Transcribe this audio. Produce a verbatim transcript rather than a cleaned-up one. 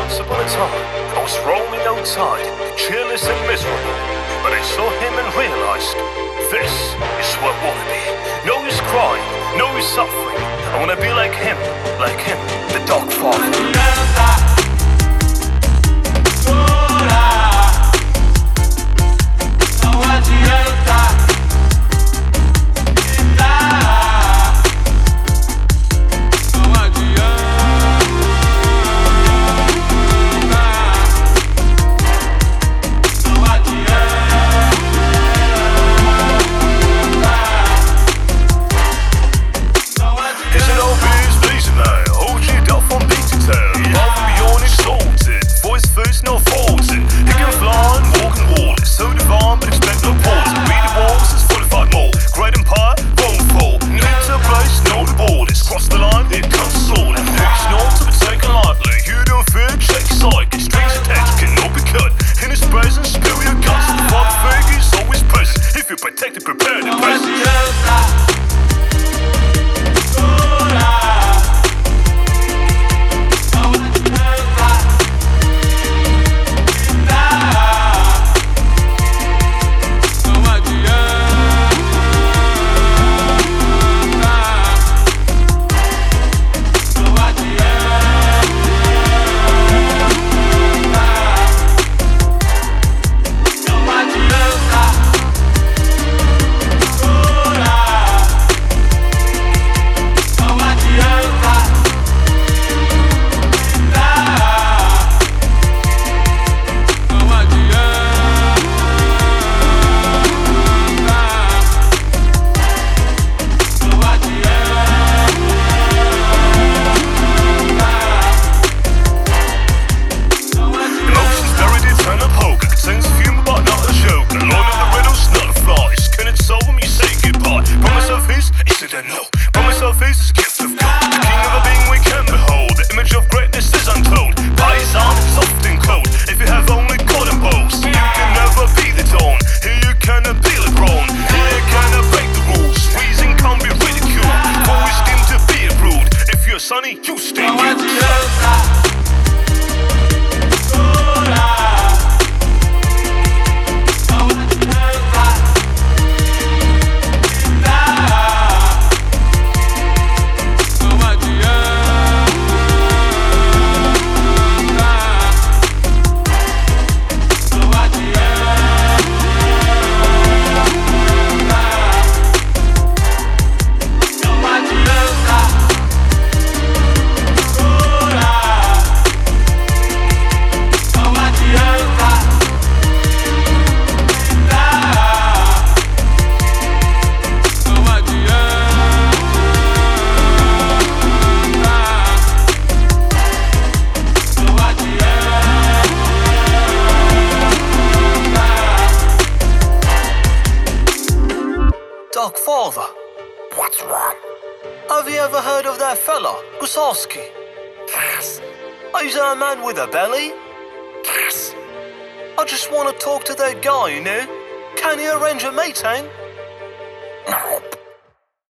Once upon a time, I was roaming outside, cheerless and miserable. But I saw him and realized, this is who I wanna be. No use crying, no use suffering. I wanna be like him, like him, the Dark Father. Protected, prepared, and present. No. Promise of his is a gift of God. The king of a being we can behold. The image of greatness is untold. Paisan, soft and cold. If you have only God and boast, you can never be the dawn. Here you cannot be the throne. Here you cannot break the rules. Reason can't be ridiculed. Always seem to be a rude. If you're sunny, you stay mute. Dark Father, What's wrong? have you ever heard of that fella, Gusarski? Yes, He's a man with a belly. yes. I just want to talk to that guy, you know? Can you arrange a meeting? No,